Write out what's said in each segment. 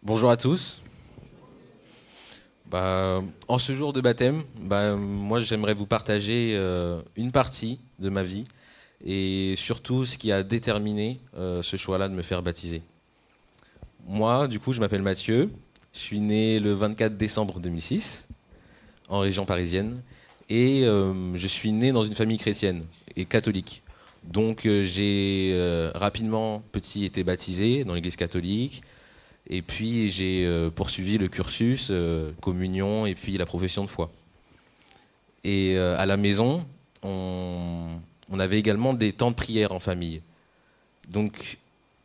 Bonjour à tous. En ce jour de baptême, moi j'aimerais vous partager une partie de ma vie et surtout ce qui a déterminé ce choix-là de me faire baptiser. Moi, du coup, je m'appelle Mathieu. Je suis né le 24 décembre 2006 en région parisienne et je suis né dans une famille chrétienne et catholique. Donc j'ai rapidement petit été baptisé dans l'église catholique. Et puis j'ai poursuivi le cursus, communion et puis la profession de foi. Et à la maison, on avait également des temps de prière en famille. Donc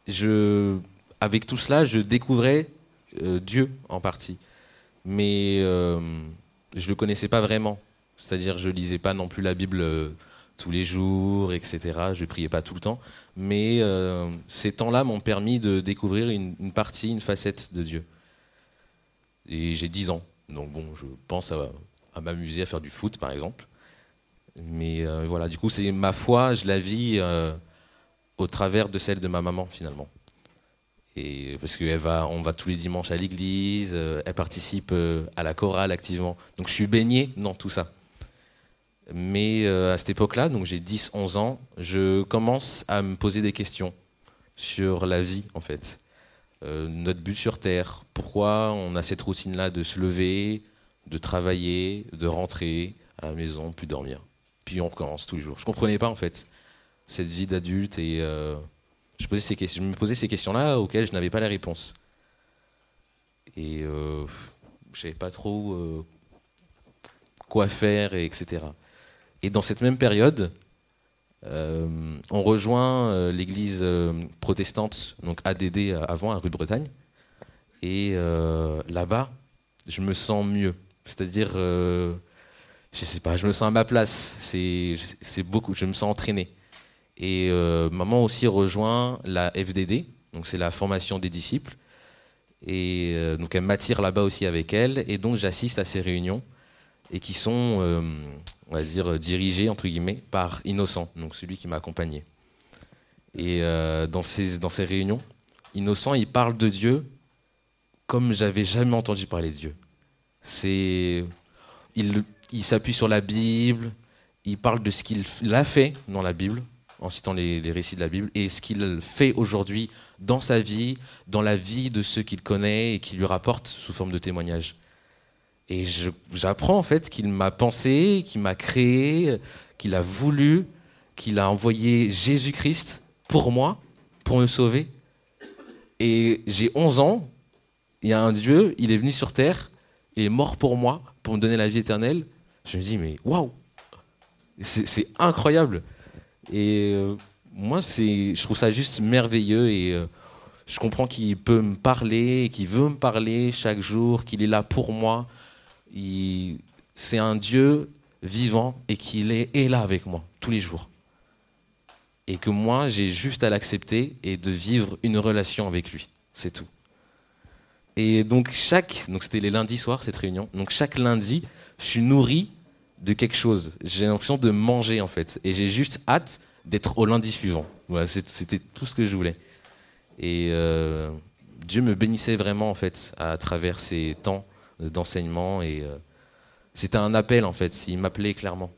avec tout cela, je découvrais Dieu en partie. Mais je ne le connaissais pas vraiment. C'est-à-dire je lisais pas non plus la Bible tous les jours, etc. Je priais pas tout le temps. Mais ces temps-là m'ont permis de découvrir une partie, une facette de Dieu. Et j'ai 10 ans. Donc bon, je pense à m'amuser à faire du foot, par exemple. Mais voilà, du coup, c'est ma foi, je la vis au travers de celle de ma maman, finalement. Et parce on va tous les dimanches à l'église, elle participe à la chorale activement. Donc je suis baigné dans tout ça. Mais à cette époque-là, donc j'ai 10-11 ans, je commence à me poser des questions sur la vie, en fait. Notre but sur Terre, pourquoi on a cette routine-là de se lever, de travailler, de rentrer à la maison, puis dormir. Puis on recommence tous les jours. Je ne comprenais pas, en fait, cette vie d'adulte et je me posais ces questions-là auxquelles je n'avais pas la réponse. Et je ne savais pas trop quoi faire, etc. Et dans cette même période, on rejoint l'église protestante, donc ADD avant, à rue Bretagne. Et là-bas, je me sens mieux. C'est-à-dire, je sais pas, je me sens à ma place. C'est beaucoup, je me sens entraîné. Et maman aussi rejoint la FDD, donc c'est la formation des disciples. Et donc elle m'attire là-bas aussi avec elle. Et donc j'assiste à ces réunions et qui sont, on va dire, dirigées entre guillemets par Innocent, donc celui qui m'a accompagné. Et dans ces réunions, Innocent, il parle de Dieu comme j'avais jamais entendu parler de Dieu. C'est, il s'appuie sur la Bible, il parle de ce qu'il a fait dans la Bible, en citant les récits de la Bible, et ce qu'il fait aujourd'hui dans sa vie, dans la vie de ceux qu'il connaît et qui lui rapportent sous forme de témoignages. Et j'apprends en fait qu'il m'a pensé, qu'il m'a créé, qu'il a voulu, qu'il a envoyé Jésus-Christ pour moi, pour me sauver. Et j'ai 11 ans, il y a un Dieu, il est venu sur terre, il est mort pour moi, pour me donner la vie éternelle. Je me dis, mais waouh, c'est incroyable. Et moi, je trouve ça juste merveilleux et je comprends qu'il peut me parler, qu'il veut me parler chaque jour, qu'il est là pour moi. C'est un Dieu vivant et qu'il est là avec moi tous les jours. Et que moi, j'ai juste à l'accepter et de vivre une relation avec lui. C'est tout. Et donc c'était les lundis soirs, cette réunion. Donc chaque lundi, je suis nourri de quelque chose. J'ai l'impression de manger, en fait. Et j'ai juste hâte d'être au lundi suivant. Voilà, c'était tout ce que je voulais. Et Dieu me bénissait vraiment, en fait, à travers ces temps d'enseignement. Et c'était un appel, en fait. Il m'appelait clairement.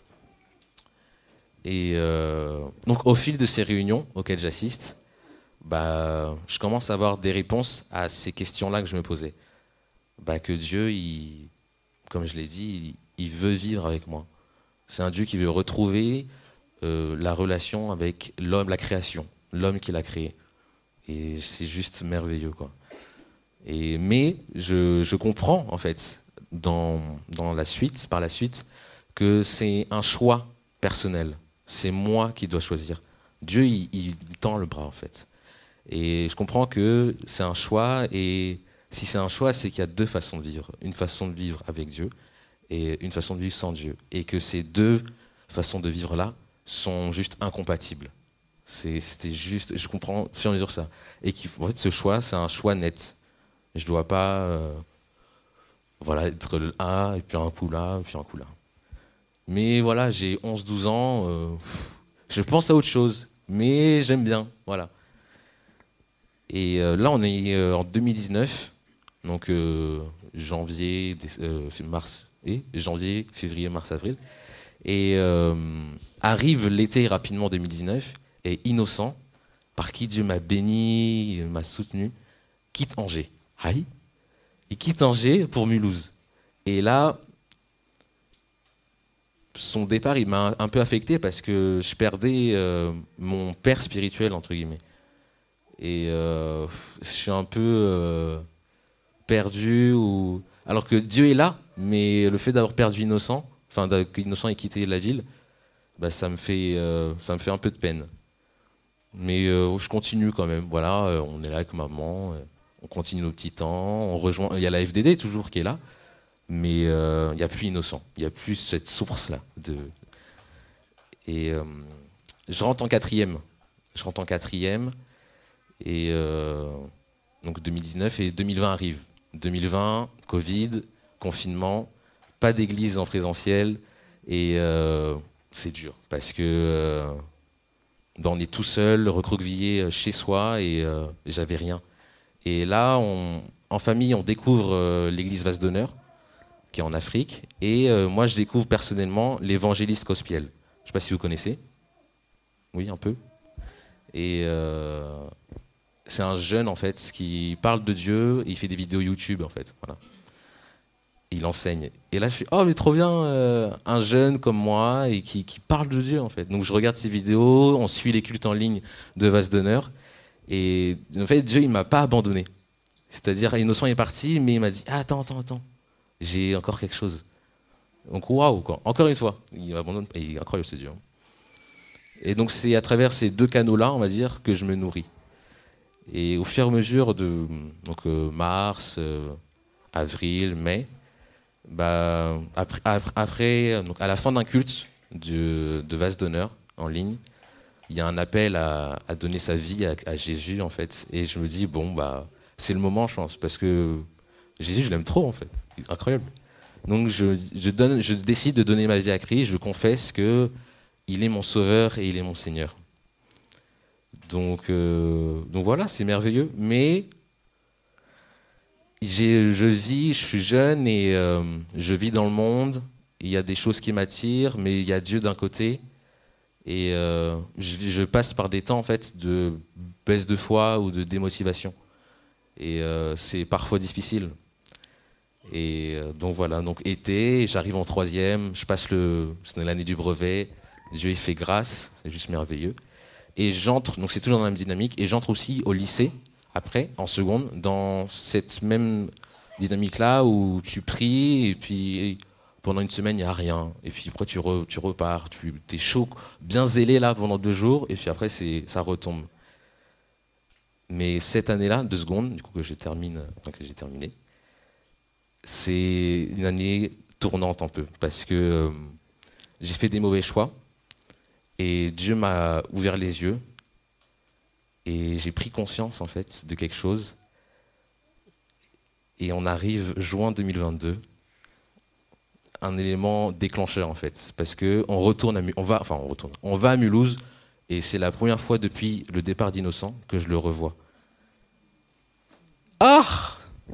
Et donc, au fil de ces réunions auxquelles j'assiste, je commence à avoir des réponses à ces questions-là que je me posais. Que Dieu, comme je l'ai dit, il veut vivre avec moi. C'est un Dieu qui veut retrouver la relation avec l'homme, la création, l'homme qu'il a créé. Et c'est juste merveilleux, quoi. Mais je comprends, en fait, par la suite, que c'est un choix personnel. C'est moi qui dois choisir. Dieu, il tend le bras, en fait. Et je comprends que c'est un choix, et si c'est un choix, c'est qu'il y a deux façons de vivre. Une façon de vivre avec Dieu et une façon de vivre sans Dieu. Et que ces deux façons de vivre-là sont juste incompatibles. C'était juste, je comprends au fur et à mesure ça. Et en fait, ce choix, c'est un choix net. Je ne dois pas être là, et puis un coup là, et puis un coup là. Mais voilà, j'ai 11-12 ans, je pense à autre chose, mais j'aime bien, voilà. Et là, on est en 2019, Donc janvier, mars, janvier, février, mars, avril. Et arrive l'été rapidement 2019, et Innocent, par qui Dieu m'a béni, m'a soutenu, quitte Angers. Aïe. Il quitte Angers pour Mulhouse. Et là, son départ, il m'a un peu affecté parce que je perdais mon père spirituel, entre guillemets. Et je suis un peu perdu. Alors que Dieu est là, mais le fait d'avoir perdu Innocent, enfin qu'Innocent ait quitté la ville, bah, ça me fait un peu de peine. Mais je continue quand même. Voilà, on est là avec maman, on continue nos petits temps, on rejoint. Il y a la FDD toujours qui est là, mais il n'y a plus Innocent. Il n'y a plus cette source-là. Et je rentre en quatrième. Et donc 2019 et 2020 arrive. 2020, Covid, confinement, pas d'église en présentiel et c'est dur parce que on est tout seul, recroquevillé chez soi et j'avais rien. Et là, en famille, on découvre l'église Vase d'Honneur qui est en Afrique et moi, je découvre personnellement l'évangéliste Cospiel. Je ne sais pas si vous connaissez. Oui, un peu. Et c'est un jeune en fait qui parle de Dieu, et il fait des vidéos YouTube en fait. Voilà. Il enseigne. Et là je suis oh mais trop bien, un jeune comme moi et qui parle de Dieu en fait. Donc je regarde ses vidéos, on suit les cultes en ligne de Vase d'Honneur et en fait Dieu il m'a pas abandonné. C'est-à-dire Innocent est parti mais il m'a dit ah, attends, j'ai encore quelque chose. Donc waouh quoi. Encore une fois, il m'abandonne pas, il est incroyable ce Dieu. Et donc c'est à travers ces deux canaux-là, on va dire, que je me nourris. Et au fur et à mesure de donc, mars, avril, mai, bah, après donc à la fin d'un culte de Vase d'Honneur en ligne, il y a un appel à donner sa vie à Jésus en fait. Et je me dis bon bah c'est le moment je pense parce que Jésus je l'aime trop en fait, incroyable. Donc je décide de donner ma vie à Christ, je confesse que il est mon sauveur et il est mon Seigneur. Donc voilà, c'est merveilleux. Mais je suis jeune et je vis dans le monde. Il y a des choses qui m'attirent, mais il y a Dieu d'un côté. Et je passe par des temps en fait de baisse de foi ou de démotivation. Et c'est parfois difficile. Et donc voilà, donc été, j'arrive en troisième, c'est l'année du brevet. Dieu il fait grâce, c'est juste merveilleux. Et j'entre, donc c'est toujours dans la même dynamique, et j'entre aussi au lycée, après, en seconde, dans cette même dynamique-là où tu pries, et puis pendant une semaine, il n'y a rien. Et puis après, tu repars, tu es chaud, bien zélé là pendant 2 jours, et puis après, ça retombe. Mais cette année-là, 2 secondes, du coup que j'ai terminé, c'est une année tournante un peu, parce que j'ai fait des mauvais choix, et Dieu m'a ouvert les yeux et j'ai pris conscience en fait de quelque chose. Et on arrive juin 2022, un élément déclencheur en fait, parce que on va à Mulhouse et c'est la première fois depuis le départ d'Innocent que je le revois. Ah,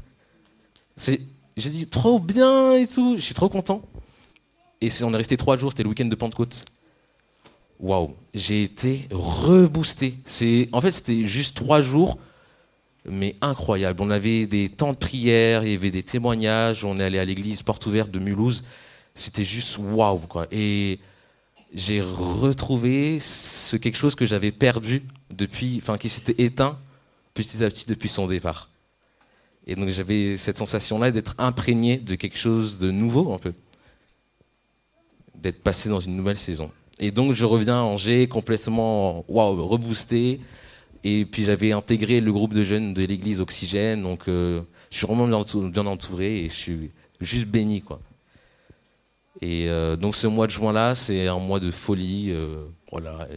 j'ai dit trop bien et tout, je suis trop content. Et on est resté 3 jours, c'était le week-end de Pentecôte. Waouh, j'ai été reboosté. En fait, c'était juste 3 jours, mais incroyable. On avait des temps de prière, il y avait des témoignages, on est allé à l'église Porte Ouverte de Mulhouse. C'était juste waouh, quoi. Et j'ai retrouvé quelque chose que j'avais perdu qui s'était éteint petit à petit depuis son départ. Et donc j'avais cette sensation-là d'être imprégné de quelque chose de nouveau, un peu. D'être passé dans une nouvelle saison. Et donc je reviens à Angers complètement reboosté. Et puis j'avais intégré le groupe de jeunes de l'église Oxygène. Donc je suis vraiment bien entouré et je suis juste béni, quoi. Et donc ce mois de juin-là, c'est un mois de folie. Voilà.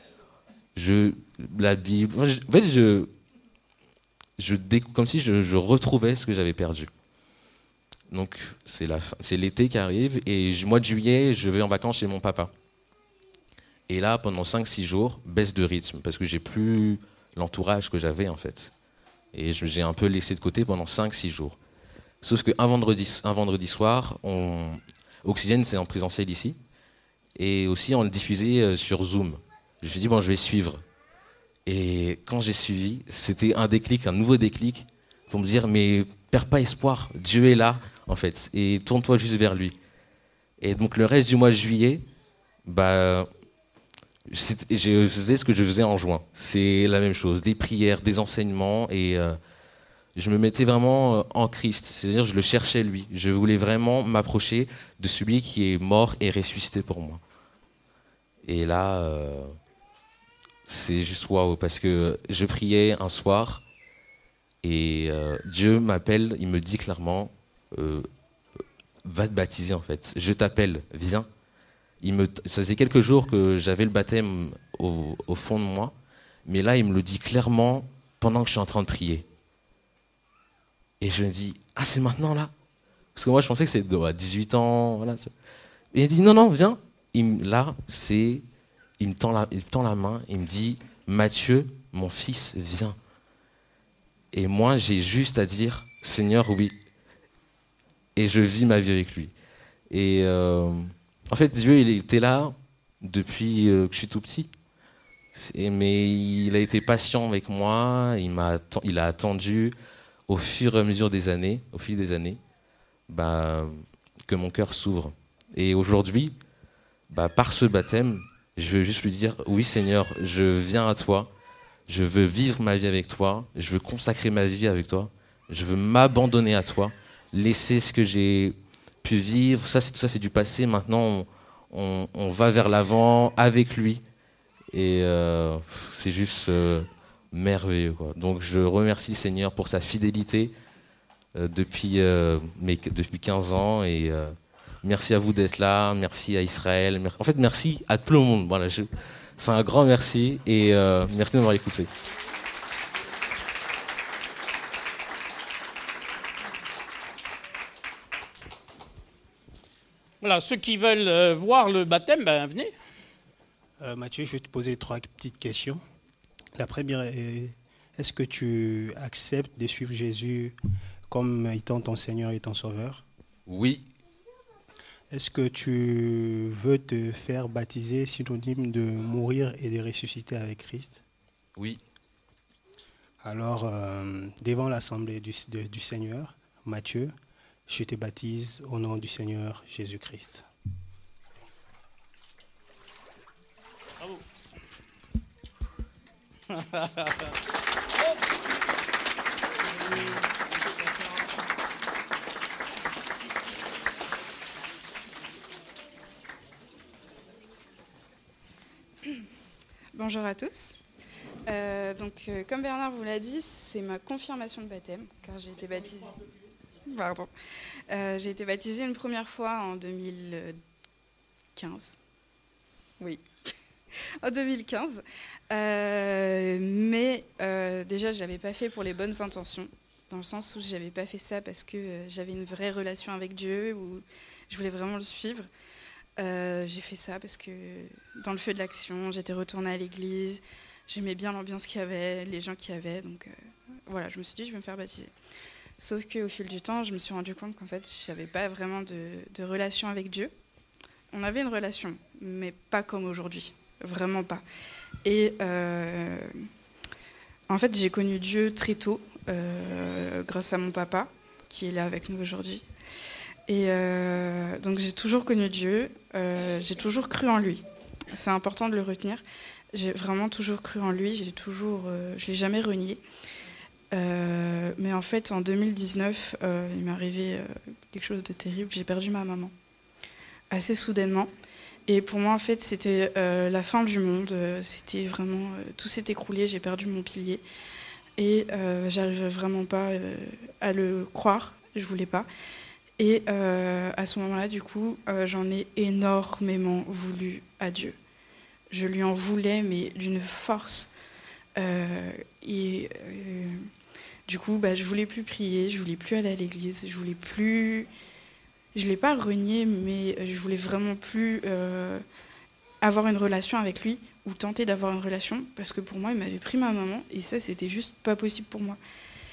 La Bible. En fait, comme si je retrouvais ce que j'avais perdu. Donc c'est l'été qui arrive et mois de juillet, je vais en vacances chez mon papa. Et là, pendant 5-6 jours, baisse de rythme, parce que j'ai plus l'entourage que j'avais en fait. Et j'ai un peu laissé de côté pendant 5-6 jours. Sauf qu'un vendredi soir, Oxygène, c'est en présentiel ici. Et aussi, on le diffusait sur Zoom. Je me suis dit, bon, je vais suivre. Et quand j'ai suivi, c'était un déclic, un nouveau déclic, pour me dire, mais perds pas espoir, Dieu est là, en fait, et tourne-toi juste vers lui. Et donc le reste du mois de juillet, bah, je faisais ce que je faisais en juin. C'est la même chose, des prières, des enseignements, et je me mettais vraiment en Christ, c'est-à-dire je le cherchais lui. Je voulais vraiment m'approcher de celui qui est mort et ressuscité pour moi. Et là, c'est juste waouh, parce que je priais un soir et Dieu m'appelle, il me dit clairement, va te baptiser en fait. Je t'appelle, viens. Ça faisait quelques jours que j'avais le baptême au fond de moi, mais là il me le dit clairement pendant que je suis en train de prier. Et je me dis, ah c'est maintenant là? Parce que moi je pensais que c'était à 18 ans, voilà. Et il dit, non, non, viens. Là, il me tend la main, il me dit, Matthieu, mon fils, viens. Et moi, j'ai juste à dire, Seigneur, oui. Et je vis ma vie avec lui. Et en fait, Dieu, il était là depuis que je suis tout petit. Mais il a été patient avec moi, il a attendu au fur et à mesure des années, au fil des années, que mon cœur s'ouvre. Et aujourd'hui, par ce baptême, je veux juste lui dire, oui Seigneur, je viens à toi, je veux vivre ma vie avec toi, je veux consacrer ma vie avec toi, je veux m'abandonner à toi, laisser ce que j'ai pu vivre, tout ça c'est du passé, maintenant on va vers l'avant avec lui, et c'est juste merveilleux, quoi. Donc je remercie le Seigneur pour sa fidélité depuis 15 ans, et merci à vous d'être là, merci à Israël, en fait merci à tout le monde. Voilà, c'est un grand merci, et merci de m'avoir écouté. Voilà, ceux qui veulent voir le baptême, venez. Mathieu, je vais te poser 3 petites questions. La première est, est-ce que tu acceptes de suivre Jésus comme étant ton Seigneur et ton Sauveur? Oui. Est-ce que tu veux te faire baptiser, synonyme de mourir et de ressusciter avec Christ? Oui. Alors, devant l'assemblée du Seigneur, Mathieu, je te baptise au nom du Seigneur Jésus-Christ. Bravo. Bonjour à tous. Comme Bernard vous l'a dit, c'est ma confirmation de baptême, car j'ai été baptisée. Pardon. J'ai été baptisée une première fois en 2015. Oui, en 2015. Déjà, je l'avais pas fait pour les bonnes intentions, dans le sens où je n'avais pas fait ça parce que j'avais une vraie relation avec Dieu, ou je voulais vraiment le suivre. J'ai fait ça parce que dans le feu de l'action, j'étais retournée à l'église, j'aimais bien l'ambiance qu'il y avait, les gens qu'il y avait, donc voilà, je me suis dit je vais me faire baptiser. Sauf qu'au fil du temps, je me suis rendu compte qu'en fait, je n'avais pas vraiment de relation avec Dieu. On avait une relation, mais pas comme aujourd'hui, vraiment pas. Et en fait, j'ai connu Dieu très tôt, grâce à mon papa, qui est là avec nous aujourd'hui. Et donc j'ai toujours connu Dieu, j'ai toujours cru en lui. C'est important de le retenir. J'ai vraiment toujours cru en lui, je l'ai jamais renié. Mais en fait, en 2019, il m'est arrivé quelque chose de terrible. J'ai perdu ma maman, assez soudainement. Et pour moi, en fait, c'était la fin du monde. C'était vraiment, tout s'est écroulé. J'ai perdu mon pilier. Et j'arrivais vraiment pas à le croire. Je voulais pas. Et à ce moment-là, du coup, j'en ai énormément voulu à Dieu. Je lui en voulais, mais d'une force. Du coup, je voulais plus prier, je voulais plus aller à l'église, je voulais plus... Je l'ai pas renié, mais je voulais vraiment plus avoir une relation avec lui, ou tenter d'avoir une relation, parce que pour moi, il m'avait pris ma maman, et ça, c'était juste pas possible pour moi.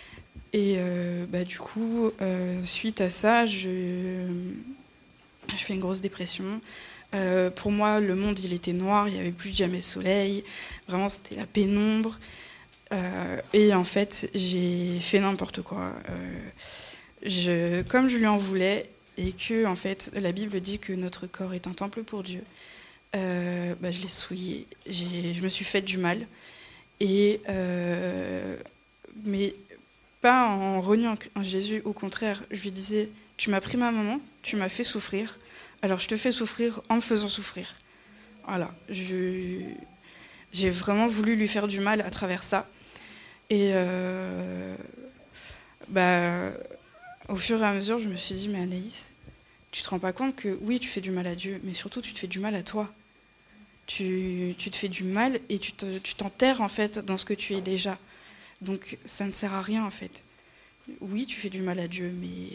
Et du coup, suite à ça, je fais une grosse dépression. Pour moi, le monde, il était noir, il n'y avait plus jamais soleil. Vraiment, c'était la pénombre. Et en fait, j'ai fait n'importe quoi. Comme je lui en voulais, et que en fait, la Bible dit que notre corps est un temple pour Dieu, je l'ai souillé. Je me suis fait du mal. Mais pas en reniant Jésus, au contraire, je lui disais, tu m'as pris ma maman, tu m'as fait souffrir, alors je te fais souffrir en me faisant souffrir. Voilà, j'ai vraiment voulu lui faire du mal à travers ça. Et au fur et à mesure, je me suis dit, mais Anaïs, tu te rends pas compte que oui, tu fais du mal à Dieu, mais surtout tu te fais du mal à toi. Tu te fais du mal et tu t'enterres en fait dans ce que tu es déjà. Donc ça ne sert à rien en fait. Oui, tu fais du mal à Dieu,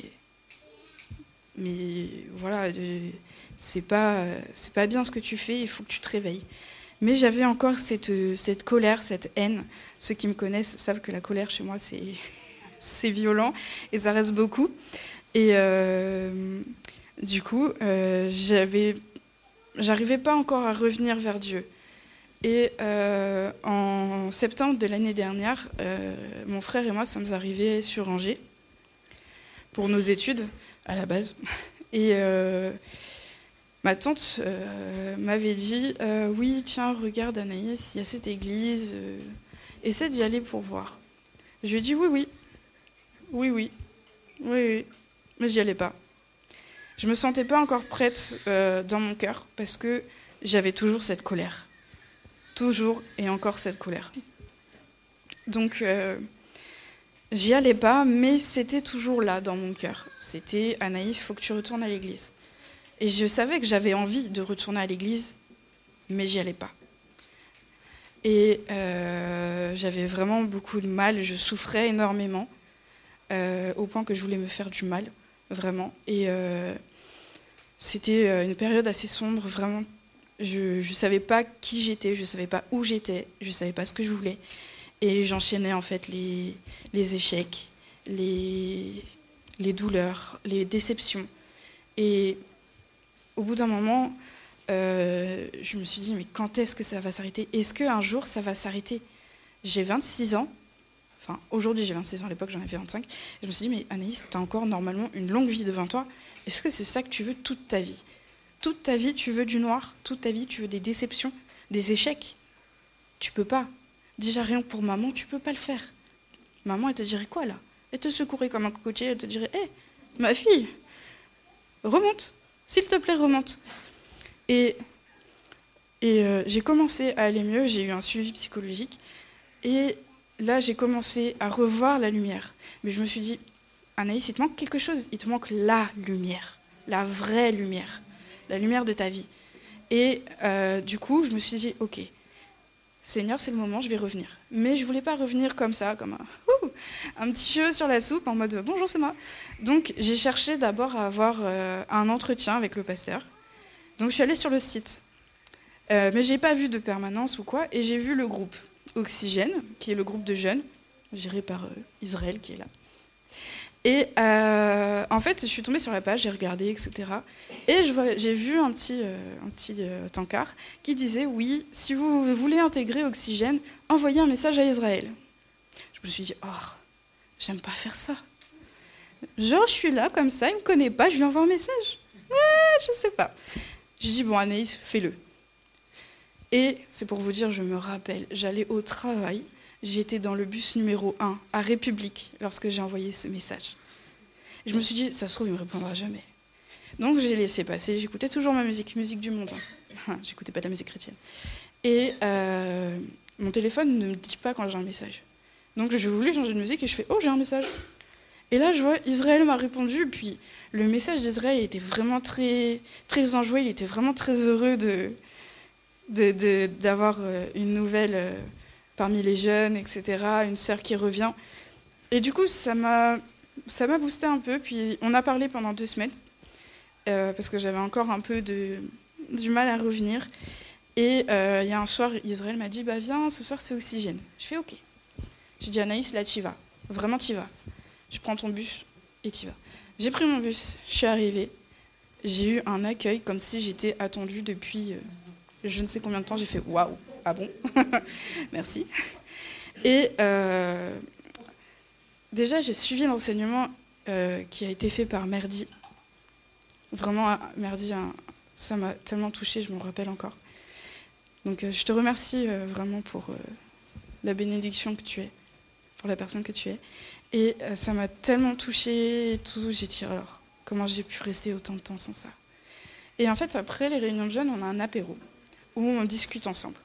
mais voilà, c'est pas bien ce que tu fais, il faut que tu te réveilles. Mais j'avais encore cette colère, cette haine. Ceux qui me connaissent savent que la colère chez moi c'est violent et ça reste beaucoup. Et du coup, j'arrivais pas encore à revenir vers Dieu. Et en septembre de l'année dernière, mon frère et moi sommes arrivés sur Angers pour nos études à la base. Et ma tante m'avait dit oui, tiens, regarde Anaïs, il y a cette église, essaie d'y aller pour voir. Je lui ai dit oui, mais j'y allais pas. Je me sentais pas encore prête dans mon cœur parce que j'avais toujours cette colère. Toujours et encore cette colère. Donc, j'y allais pas, mais c'était toujours là dans mon cœur. C'était Anaïs, il faut que tu retournes à l'église. Et je savais que j'avais envie de retourner à l'église, mais j'y allais pas. Et j'avais vraiment beaucoup de mal, je souffrais énormément, au point que je voulais me faire du mal, vraiment. Et c'était une période assez sombre, vraiment. Je ne savais pas qui j'étais, je ne savais pas où j'étais, je ne savais pas ce que je voulais. Et j'enchaînais en fait les échecs, les douleurs, les déceptions. Et au bout d'un moment, je me suis dit, mais quand est-ce que ça va s'arrêter ? Est-ce qu'un jour ça va s'arrêter ? J'ai 26 ans, enfin aujourd'hui j'ai 26 ans, à l'époque j'en avais 25. Et je me suis dit, mais Anaïs, tu as encore normalement une longue vie devant toi. Est-ce que c'est ça que tu veux toute ta vie ? Toute ta vie, tu veux du noir. Toute ta vie, tu veux des déceptions, des échecs. Tu peux pas. Déjà, rien que pour maman, tu peux pas le faire. Maman, elle te dirait quoi, là ? Elle te secouerait comme un cocotier, elle te dirait « Hé, ma fille, remonte. S'il te plaît, remonte. » Et j'ai commencé à aller mieux, j'ai eu un suivi psychologique. Et là, j'ai commencé à revoir la lumière. Mais je me suis dit « Anaïs, il te manque quelque chose. Il te manque la lumière, la vraie lumière. » La lumière de ta vie. Et du coup, je me suis dit, ok, Seigneur, c'est le moment, je vais revenir. Mais je ne voulais pas revenir comme ça, comme un petit cheveu sur la soupe, en mode, bonjour, c'est moi. Donc, j'ai cherché d'abord à avoir un entretien avec le pasteur. Donc, je suis allée sur le site. Mais je n'ai pas vu de permanence ou quoi, et j'ai vu le groupe Oxygène, qui est le groupe de jeunes, géré par Israël, qui est là. Et en fait, je suis tombée sur la page, j'ai regardé, etc. Et j'ai vu un petit tankard qui disait « Oui, si vous voulez intégrer Oxygène, envoyez un message à Israël. » Je me suis dit « Oh, j'aime pas faire ça. Genre, je suis là, comme ça, il me connaît pas, je lui envoie un message. Je sais pas. » Je dis « Bon, Anaïs, fais-le. » Et c'est pour vous dire, je me rappelle, j'allais au travail. J'étais dans le bus numéro 1 à République lorsque j'ai envoyé ce message. Et je me suis dit, ça se trouve, il ne me répondra jamais. Donc j'ai laissé passer, j'écoutais toujours ma musique du monde. J'écoutais pas de la musique chrétienne. Et mon téléphone ne me dit pas quand j'ai un message. Donc je voulais changer de musique et je fais, oh, j'ai un message. Et là, je vois, Israël m'a répondu, puis le message d'Israël était vraiment très, très enjoué, il était vraiment très heureux d'avoir une nouvelle... parmi les jeunes, etc., une sœur qui revient. Et du coup, ça m'a boosté un peu. Puis on a parlé pendant 2 semaines, parce que j'avais encore un peu du mal à revenir. Et il y a un soir, Israël m'a dit, bah viens, ce soir c'est Oxygène. Je fais ok. J'ai dit, Anaïs, là t'y vas. Vraiment t'y vas. tu prends ton bus et tu y vas. J'ai pris mon bus, je suis arrivée, j'ai eu un accueil comme si j'étais attendue depuis je ne sais combien de temps. J'ai fait waouh, ah bon. Merci. Et déjà, j'ai suivi l'enseignement qui a été fait par Merdi. Vraiment, Merdi, ça m'a tellement touchée, je m'en rappelle encore. Donc, je te remercie vraiment pour la bénédiction que tu es, pour la personne que tu es. Et ça m'a tellement touchée et tout. J'ai dit, alors, comment j'ai pu rester autant de temps sans ça? Et en fait, après les réunions de jeunes, on a un apéro où on discute ensemble.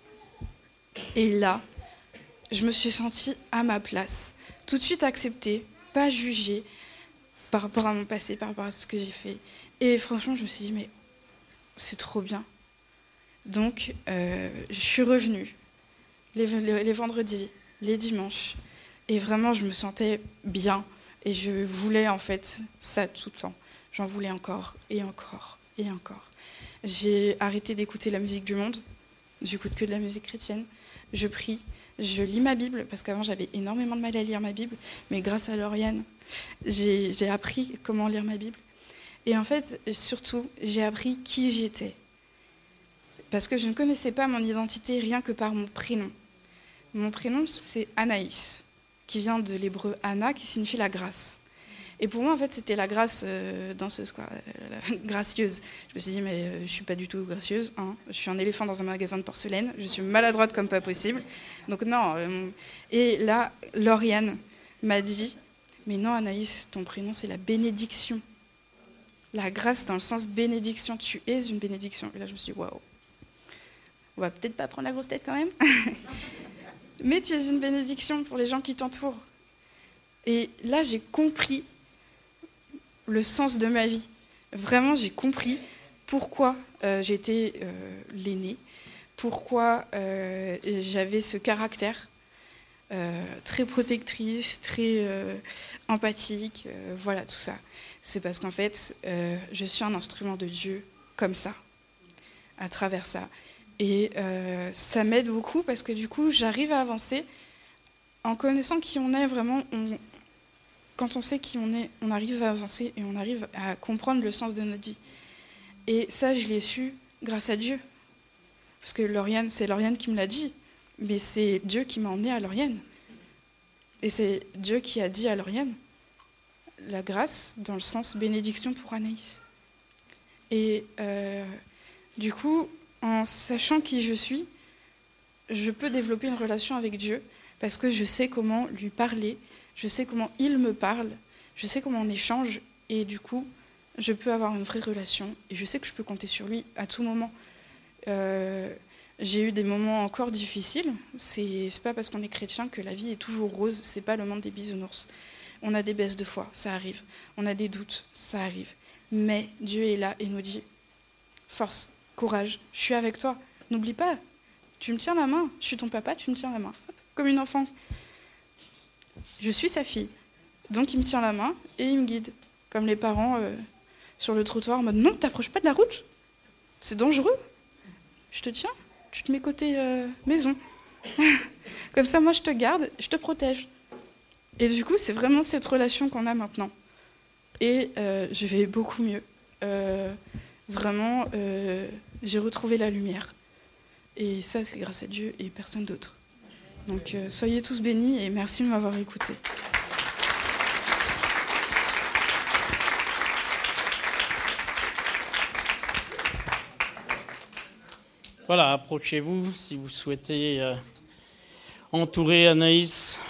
Et là, je me suis sentie à ma place, tout de suite acceptée, pas jugée par rapport à mon passé, par rapport à ce que j'ai fait. Et franchement, je me suis dit, mais c'est trop bien. Donc, je suis revenue les vendredis, les dimanches, et vraiment, je me sentais bien. Et je voulais en fait ça tout le temps. J'en voulais encore, et encore, et encore. J'ai arrêté d'écouter la musique du monde. J'écoute que de la musique chrétienne. Je prie, je lis ma Bible, parce qu'avant j'avais énormément de mal à lire ma Bible, mais grâce à Lauriane, j'ai appris comment lire ma Bible. Et en fait, surtout, j'ai appris qui j'étais. Parce que je ne connaissais pas mon identité rien que par mon prénom. Mon prénom, c'est Anaïs, qui vient de l'hébreu Anna, qui signifie la grâce. Et pour moi, en fait, c'était la grâce danseuse, quoi, gracieuse. Je me suis dit, mais je ne suis pas du tout gracieuse. Hein. Je suis un éléphant dans un magasin de porcelaine. Je suis maladroite comme pas possible. Donc non. Et là, Lauriane m'a dit, mais non, Anaïs, ton prénom, c'est la bénédiction. La grâce dans le sens bénédiction. Tu es une bénédiction. Et là, je me suis dit, waouh. On va peut-être pas prendre la grosse tête quand même. Mais tu es une bénédiction pour les gens qui t'entourent. Et là, j'ai compris le sens de ma vie. Vraiment, j'ai compris pourquoi j'étais l'aînée, pourquoi j'avais ce caractère très protectrice, très empathique, voilà, tout ça. C'est parce qu'en fait, je suis un instrument de Dieu comme ça, à travers ça. Et ça m'aide beaucoup parce que du coup, j'arrive à avancer en connaissant qui on est vraiment. Quand on sait qui on est, on arrive à avancer et on arrive à comprendre le sens de notre vie. Et ça, je l'ai su grâce à Dieu. Parce que Lauriane, c'est Lauriane qui me l'a dit, mais c'est Dieu qui m'a emmenée à Lauriane. Et c'est Dieu qui a dit à Lauriane la grâce dans le sens bénédiction pour Anaïs. Et du coup, en sachant qui je suis, je peux développer une relation avec Dieu parce que je sais comment lui parler, je sais comment il me parle, je sais comment on échange et du coup, je peux avoir une vraie relation et je sais que je peux compter sur lui à tout moment. J'ai eu des moments encore difficiles. C'est pas parce qu'on est chrétien que la vie est toujours rose. C'est pas le monde des bisounours. On a des baisses de foi, ça arrive. On a des doutes, ça arrive. Mais Dieu est là et nous dit force, courage, je suis avec toi. N'oublie pas, tu me tiens la main. Je suis ton papa, tu me tiens la main. Comme une enfant. Je suis sa fille. Donc il me tient la main et il me guide. Comme les parents sur le trottoir en mode non, t'approches pas de la route. C'est dangereux. Je te tiens, tu te mets côté maison. Comme ça, moi, je te garde, je te protège. Et du coup, c'est vraiment cette relation qu'on a maintenant. Et je vais beaucoup mieux. Vraiment, j'ai retrouvé la lumière. Et ça, c'est grâce à Dieu et personne d'autre. Donc, soyez tous bénis et merci de m'avoir écouté. Voilà, approchez-vous si vous souhaitez entourer Anaïs.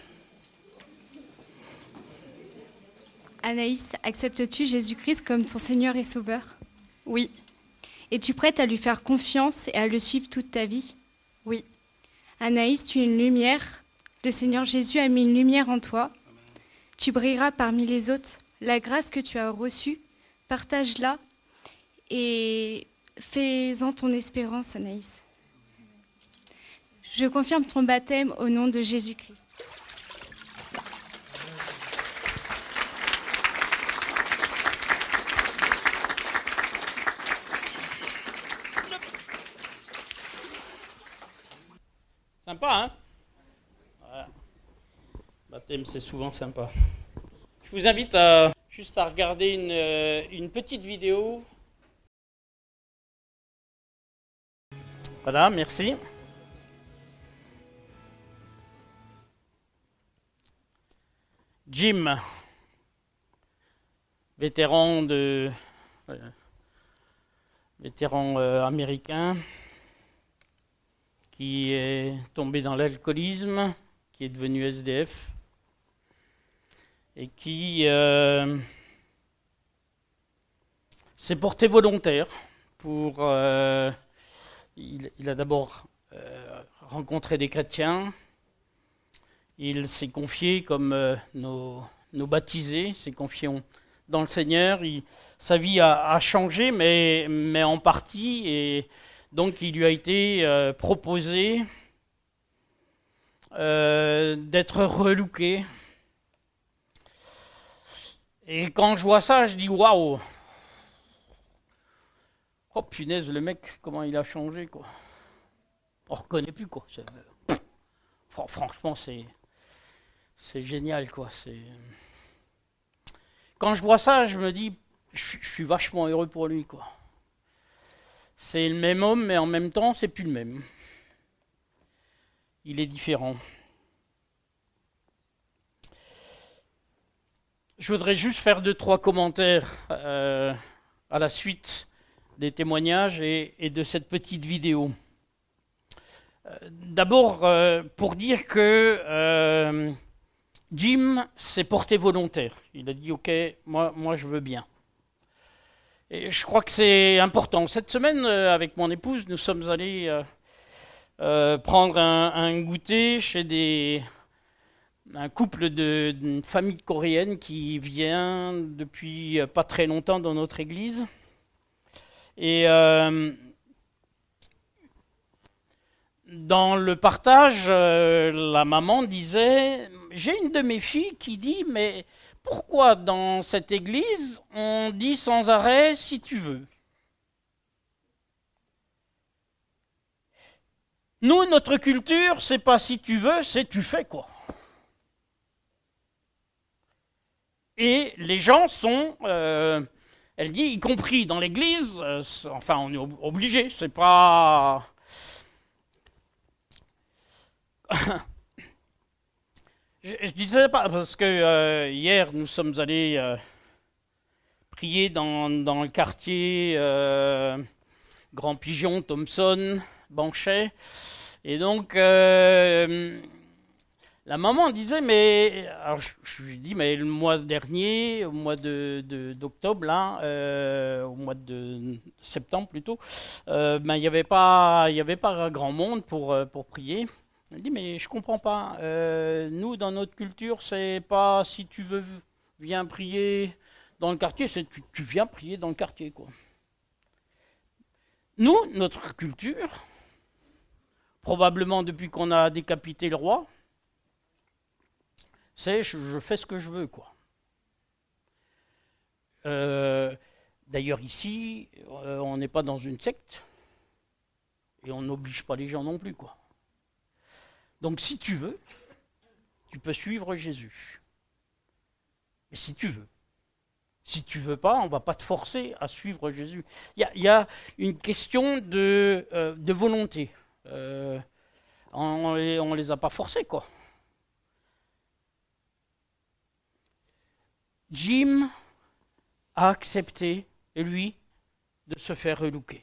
Anaïs, acceptes-tu Jésus-Christ comme ton Seigneur et Sauveur? Oui. Es-tu prête à lui faire confiance et à le suivre toute ta vie? Oui. Anaïs, tu es une lumière. Le Seigneur Jésus a mis une lumière en toi. Tu brilleras parmi les autres. La grâce que tu as reçue, partage-la et fais-en ton espérance, Anaïs. Je confirme ton baptême au nom de Jésus-Christ. Sympa, hein? Voilà. Baptême, c'est souvent sympa. Je vous invite juste à regarder une petite vidéo. Voilà, merci. Jim, vétéran américain, qui est tombé dans l'alcoolisme, qui est devenu SDF, et qui s'est porté volontaire pour... il a d'abord rencontré des chrétiens, il s'est confié comme nos baptisés, s'est confié dans le Seigneur. Sa vie a changé, mais en partie, et donc il lui a été proposé d'être relooké. Et quand je vois ça, je dis waouh! Oh punaise, le mec, comment il a changé, quoi. On ne reconnaît plus, quoi. Franchement, c'est génial, quoi. Quand je vois ça, je me dis, je suis vachement heureux pour lui, quoi. C'est le même homme, mais en même temps, c'est plus le même. Il est différent. Je voudrais juste faire 2-3 commentaires à la suite des témoignages et de cette petite vidéo. D'abord, pour dire que Jim s'est porté volontaire. Il a dit « Ok, moi je veux bien ». Et je crois que c'est important. Cette semaine, avec mon épouse, nous sommes allés prendre un goûter chez un couple d'une famille coréenne qui vient depuis pas très longtemps dans notre église. Et dans le partage, la maman disait, j'ai une de mes filles qui dit, mais pourquoi dans cette église on dit sans arrêt si tu veux? Nous, notre culture, c'est pas si tu veux, c'est tu fais quoi. Et les gens sont, elle dit, y compris dans l'église, enfin on est obligé, c'est pas... je disais pas, parce que hier nous sommes allés prier dans le quartier Grand Pigeon, Thompson, Banchet, et donc... la maman disait, mais alors je lui dis, mais le mois dernier, au mois d'octobre, là, au mois de septembre plutôt, ben, il n'y avait pas grand monde pour prier. Elle dit, mais je comprends pas. Nous, dans notre culture, c'est pas si tu veux viens prier dans le quartier, c'est tu viens prier dans le quartier, quoi. Nous, notre culture, probablement depuis qu'on a décapité le roi, c'est je fais ce que je veux, quoi. D'ailleurs ici, on n'est pas dans une secte et on n'oblige pas les gens non plus, quoi. Donc si tu veux, tu peux suivre Jésus. Mais si tu veux. Si tu veux pas, on va pas te forcer à suivre Jésus. Il y a une question de volonté. On les a pas forcés, quoi. Jim a accepté, lui, de se faire relooker.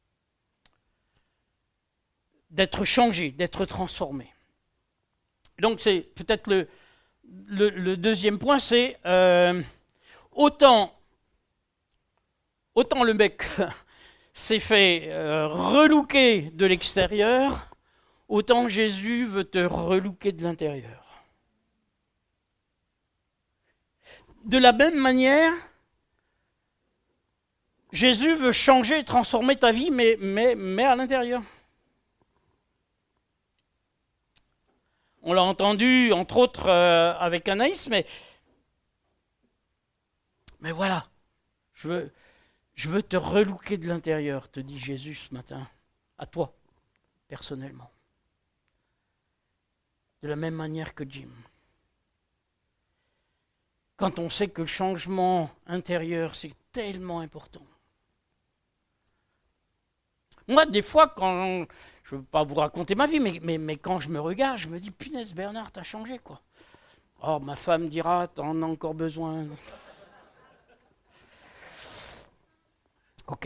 D'être changé, d'être transformé. Donc c'est peut-être le deuxième point, c'est autant le mec s'est fait relooker de l'extérieur, autant Jésus veut te relooker de l'intérieur. De la même manière, Jésus veut changer et transformer ta vie, mais à l'intérieur. On l'a entendu, entre autres, avec Anaïs, mais voilà, je veux te relooker de l'intérieur, te dit Jésus ce matin, à toi, personnellement. De la même manière que Jim. quand on sait que le changement intérieur, c'est tellement important. Moi, des fois, quand je ne veux pas vous raconter ma vie, mais quand je me regarde, je me dis, punaise, Bernard, t'as changé, quoi. Oh, ma femme dira, t'en as encore besoin. Ok.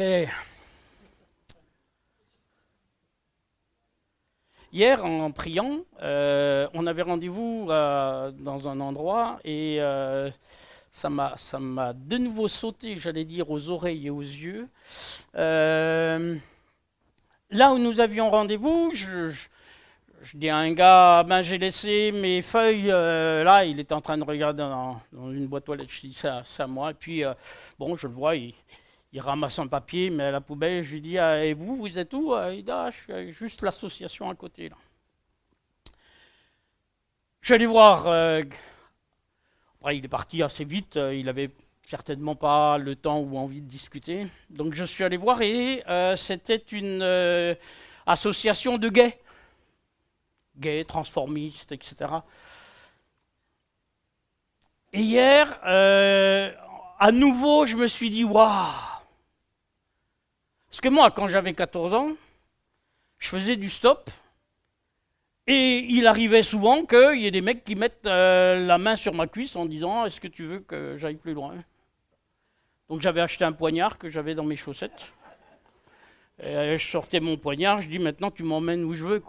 Hier, en priant, on avait rendez-vous dans un endroit et ça m'a de nouveau sauté, j'allais dire, aux oreilles et aux yeux. Là où nous avions rendez-vous, je dis à un gars, ben, j'ai laissé mes feuilles, là, il était en train de regarder dans une boîte aux lettres, je dis, c'est à moi. Et puis, bon, je le vois, il ramasse un papier, mais à la poubelle, je lui dis, et vous êtes où? Il dit, je suis juste l'association à côté, là. Je suis allé voir, après il est parti assez vite, il avait certainement pas le temps ou envie de discuter. Donc je suis allé voir et c'était une association de gays, transformistes, etc. Et hier, à nouveau, je me suis dit, waouh! Parce que moi, quand j'avais 14 ans, je faisais du stop. Et il arrivait souvent qu'il y ait des mecs qui mettent la main sur ma cuisse en disant « Est-ce que tu veux que j'aille plus loin ?» Donc j'avais acheté un poignard que j'avais dans mes chaussettes. Et je sortais mon poignard, je dis « Maintenant tu m'emmènes où je veux, quoi. »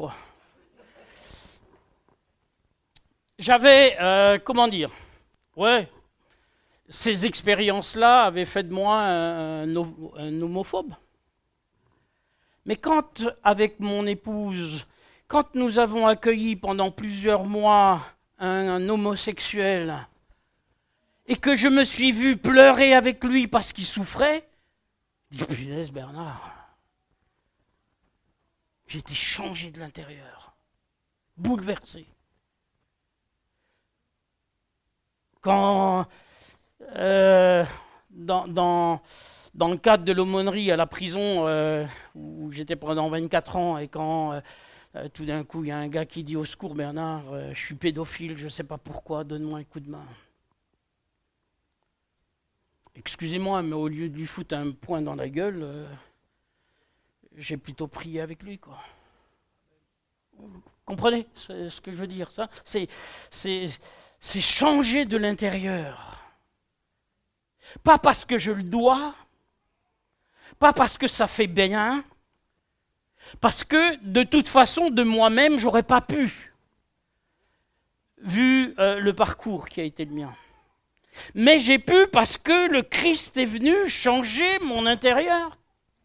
J'avais, comment dire, ouais, ces expériences-là avaient fait de moi un homophobe. Mais quand, avec mon épouse, quand nous avons accueilli pendant plusieurs mois un homosexuel et que je me suis vu pleurer avec lui parce qu'il souffrait, je dis, punaise Bernard, j'ai été changé de l'intérieur, bouleversé. Quand, dans le cadre de l'aumônerie à la prison où j'étais pendant 24 ans et quand... tout d'un coup, il y a un gars qui dit « Au secours Bernard, je suis pédophile, je ne sais pas pourquoi, donne-moi un coup de main. » Excusez-moi, mais au lieu de lui foutre un poing dans la gueule, j'ai plutôt prié avec lui, quoi. Vous comprenez ce que je veux dire, ça? C'est changer de l'intérieur. Pas parce que je le dois, pas parce que ça fait bien, parce que, de toute façon, de moi-même, j'aurais pas pu, vu le parcours qui a été le mien. Mais j'ai pu parce que le Christ est venu changer mon intérieur.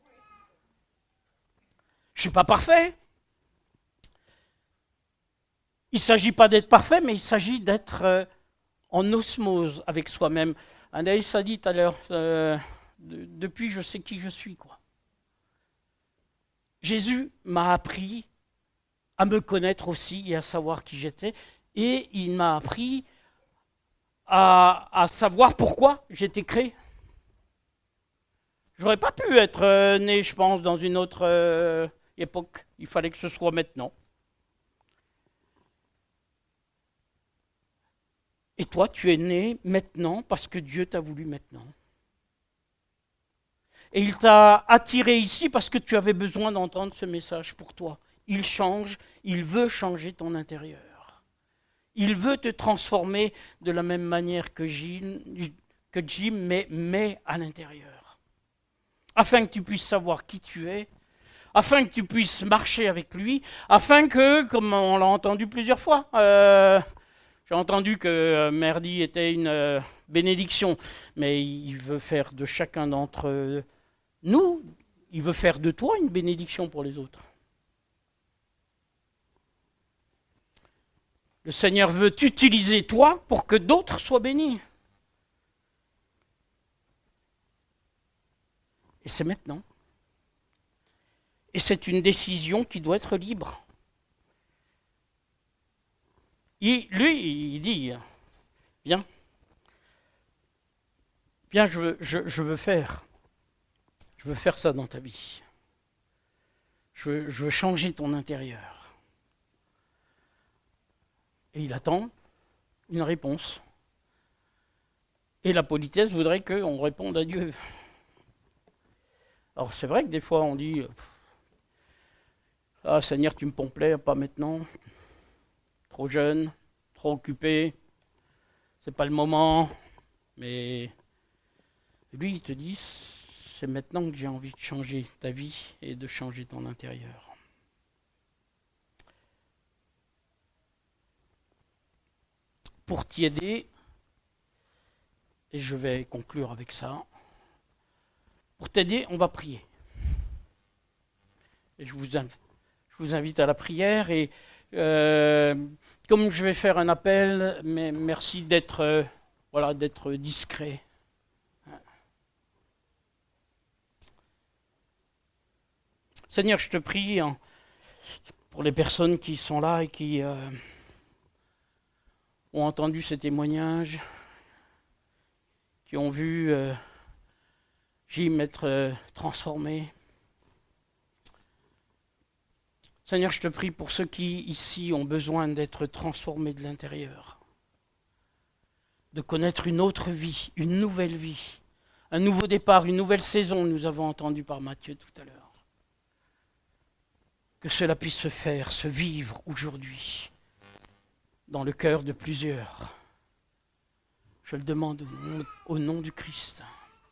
Je ne suis pas parfait. Il ne s'agit pas d'être parfait, mais il s'agit d'être en osmose avec soi-même. Anaïs a dit tout à l'heure, depuis je sais qui je suis, quoi. Jésus m'a appris à me connaître aussi et à savoir qui j'étais. Et il m'a appris à savoir pourquoi j'étais créé. J'aurais pas pu être né, je pense, dans une autre époque. Il fallait que ce soit maintenant. Et toi, tu es né maintenant parce que Dieu t'a voulu maintenant. Et il t'a attiré ici parce que tu avais besoin d'entendre ce message pour toi. Il change, il veut changer ton intérieur. Il veut te transformer de la même manière que Jim, mais à l'intérieur. Afin que tu puisses savoir qui tu es, afin que tu puisses marcher avec lui, afin que, comme on l'a entendu plusieurs fois, j'ai entendu que Merdi était une bénédiction, mais il veut faire de chacun d'entre nous, il veut faire de toi une bénédiction pour les autres. Le Seigneur veut t'utiliser toi pour que d'autres soient bénis. Et c'est maintenant. Et c'est une décision qui doit être libre. Lui, il dit, viens, je veux faire ça dans ta vie. Je veux changer ton intérieur. Et il attend une réponse. Et la politesse voudrait qu'on réponde à Dieu. Alors c'est vrai que des fois on dit « Ah Seigneur, tu me complais, pas maintenant. Trop jeune, trop occupé, c'est pas le moment. » Mais lui, il te dit « C'est maintenant que j'ai envie de changer ta vie et de changer ton intérieur. » Pour t'y aider, et je vais conclure avec ça, pour t'aider, on va prier. Et je vous invite à la prière et comme je vais faire un appel, mais merci d'être d'être discret. Seigneur, je te prie pour les personnes qui sont là et qui ont entendu ces témoignages, qui ont vu Jim être transformé. Seigneur, je te prie pour ceux qui, ici, ont besoin d'être transformés de l'intérieur, de connaître une autre vie, une nouvelle vie, un nouveau départ, une nouvelle saison, nous avons entendu par Matthieu tout à l'heure. Que cela puisse se faire, se vivre aujourd'hui, dans le cœur de plusieurs. Je le demande au nom du Christ.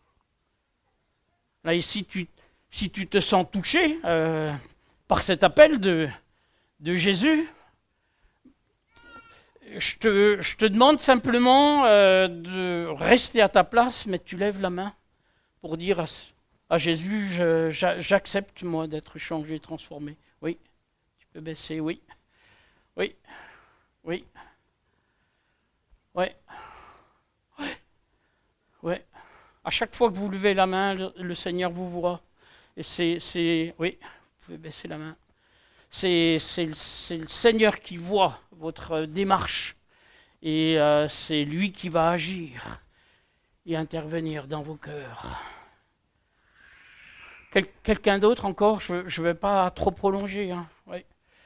Là, et si tu te sens touché par cet appel de Jésus, je te demande simplement de rester à ta place, mais tu lèves la main pour dire à Jésus, j'accepte moi d'être changé, transformé. Oui, tu peux baisser, oui. Oui. Oui. Ouais. Ouais. Ouais. À chaque fois que vous levez la main, le Seigneur vous voit. Et oui, vous pouvez baisser la main. C'est le Seigneur qui voit votre démarche. Et c'est lui qui va agir et intervenir dans vos cœurs. Quelqu'un d'autre encore? Je ne vais pas trop prolonger. Hein. Oui.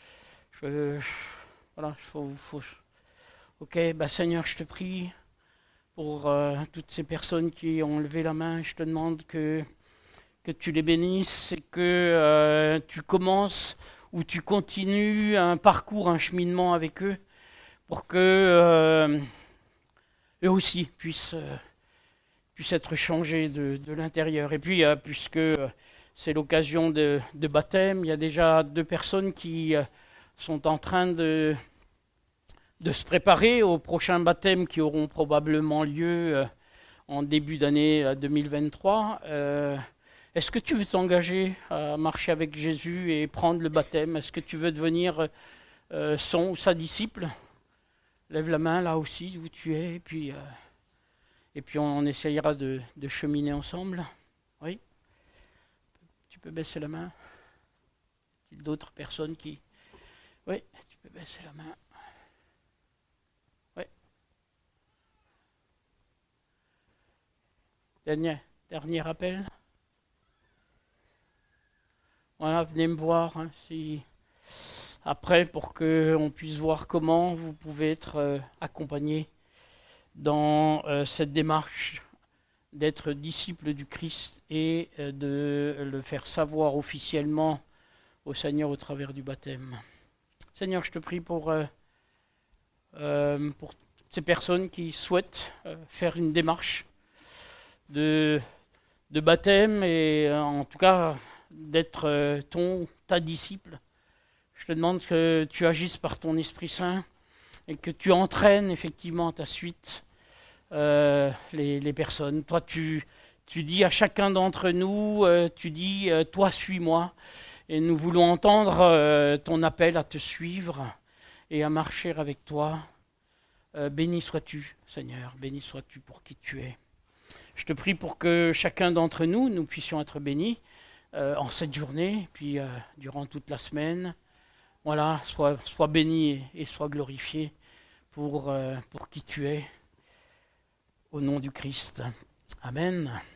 Voilà, Ok, Seigneur, je te prie pour toutes ces personnes qui ont levé la main. Je te demande que tu les bénisses et que tu commences ou tu continues un parcours, un cheminement avec eux pour que eux aussi puissent être changés de l'intérieur. Et puis, puisque c'est l'occasion de baptême, il y a déjà 2 personnes qui sont en train de se préparer aux prochains baptêmes qui auront probablement lieu en début d'année 2023. Est-ce que tu veux t'engager à marcher avec Jésus et prendre le baptême? Est-ce que tu veux devenir son ou sa disciple? Lève la main là aussi où tu es, et puis on essayera de cheminer ensemble. Oui? Tu peux baisser la main? Y a-t-il d'autres personnes qui... Oui, tu peux baisser la main. Oui. Dernier appel. Voilà, venez me voir si après pour qu'on puisse voir comment vous pouvez être accompagné dans cette démarche d'être disciple du Christ et de le faire savoir officiellement au Seigneur au travers du baptême. Seigneur, je te prie pour ces personnes qui souhaitent faire une démarche de baptême et en tout cas d'être ta disciple. Je te demande que tu agisses par ton Esprit Saint et que tu entraînes effectivement à ta suite les personnes. Toi, tu dis à chacun d'entre nous, tu dis, toi, suis-moi. Et nous voulons entendre ton appel à te suivre et à marcher avec toi. Béni sois-tu, Seigneur, béni sois-tu pour qui tu es. Je te prie pour que chacun d'entre nous, nous puissions être bénis en cette journée, puis durant toute la semaine. Voilà, sois béni et sois glorifié pour qui tu es. Au nom du Christ. Amen.